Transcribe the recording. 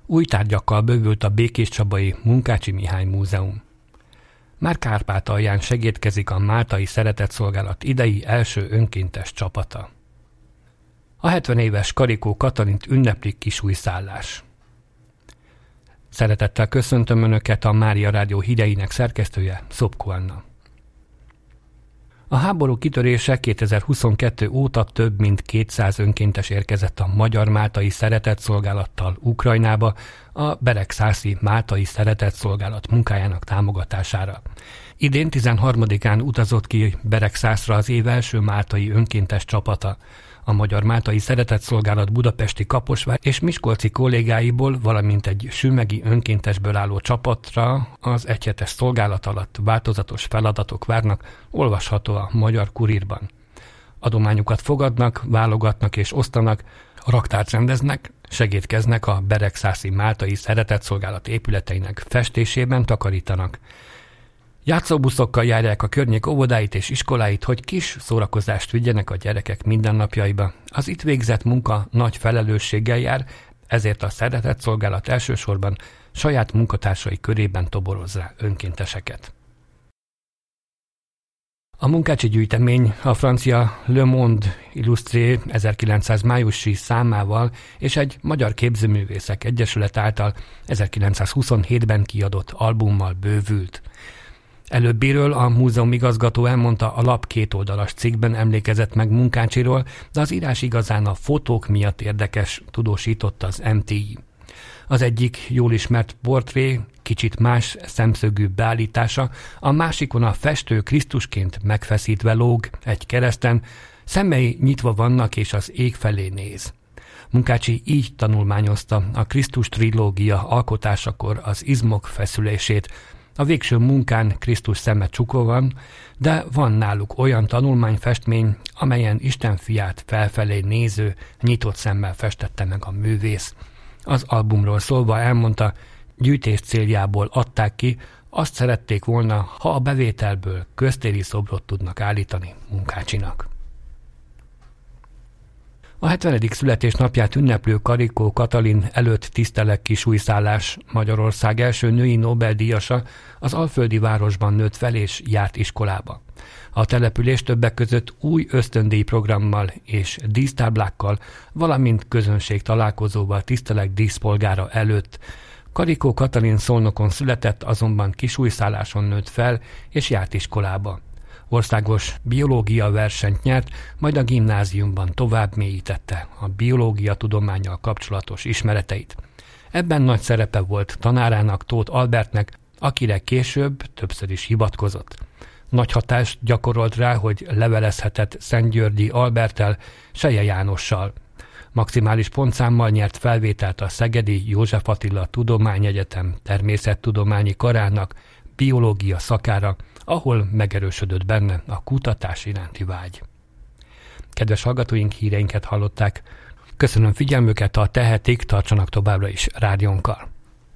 Új tárgyakkal bővült a Békéscsabai Munkácsi Mihály Múzeum. Már Kárpátalján segédkezik a Máltai Szeretetszolgálat idei első önkéntes csapata. A 70 éves Karikó Katalint ünneplik Kisújszállás. Szeretettel köszöntöm Önöket, a Mária Rádió híreinek szerkesztője, Szopko Anna. A háború kitörése 2022 óta több mint 200 önkéntes érkezett a Magyar Máltai Szeretetszolgálattal Ukrajnába a Beregszászi Máltai Szeretetszolgálat munkájának támogatására. Idén 13-án utazott ki Beregszászra az év első máltai önkéntes csapata. A Magyar Máltai Szeretetszolgálat budapesti Kaposvár és miskolci kollégáiból, valamint egy sümegi önkéntesből álló csapatra az egyhetes szolgálat alatt változatos feladatok várnak, olvasható a Magyar Kurírban. Adományokat fogadnak, válogatnak és osztanak, raktárt rendeznek, segédkeznek a Beregszászi Máltai Szeretetszolgálat épületeinek festésében, takarítanak. Játszóbuszokkal járják a környék óvodáit és iskoláit, hogy kis szórakozást vigyenek a gyerekek mindennapjaiba. Az itt végzett munka nagy felelősséggel jár, ezért a Szeretetszolgálat elsősorban saját munkatársai körében toboroz rá önkénteseket. A munkácsi gyűjtemény a francia Le Monde Illustré 1900 májusi számával és egy Magyar Képzőművészek Egyesület által 1927-ben kiadott albummal bővült. Előbbiről a múzeum igazgató elmondta, a lap kétoldalas cikkben emlékezett meg Munkácsiról, de az írás igazán a fotók miatt érdekes, tudósított az MTI. Az egyik jól ismert portré, kicsit más szemszögű beállítása, a másikon a festő Krisztusként megfeszítve lóg egy kereszten, szemei nyitva vannak és az ég felé néz. Munkácsi így tanulmányozta a Krisztus trilógia alkotásakor az izmok feszülését. A végső munkán Krisztus szeme csukva van, de van náluk olyan tanulmányfestmény, amelyen Isten fiát felfelé néző, nyitott szemmel festette meg a művész. Az albumról szólva elmondta, gyűjtés céljából adták ki, azt szerették volna, ha a bevételből köztéri szobrot tudnak állítani Munkácsinak. A 70. születésnapját ünneplő Karikó Katalin előtt tisztelek Kisújszállás, Magyarország első női Nobel-díjasa, az alföldi városban nőtt fel és járt iskolába. A település többek között új ösztöndíj programmal és dísztáblákkal, valamint közönség találkozóval tisztelek díszpolgára előtt. Karikó Katalin Szolnokon született, azonban Kisújszálláson nőtt fel és járt iskolába. Országos biológia versenyt nyert, majd a gimnáziumban tovább mélyítette a biológia tudománnyal kapcsolatos ismereteit. Ebben nagy szerepe volt tanárának, Tóth Albertnek, akire később többször is hivatkozott. Nagy hatást gyakorolt rá, hogy levelezhetett Szentgyörgyi Alberttel, Selye Jánossal. Maximális pontszámmal nyert felvételt a Szegedi József Attila Tudományegyetem természettudományi karának biológia szakára, ahol megerősödött benne a kutatás iránti vágy. Kedves hallgatóink, híreinket hallották. Köszönöm figyelmüket, ha tehetik, tartsanak továbbra is rádiónkkal.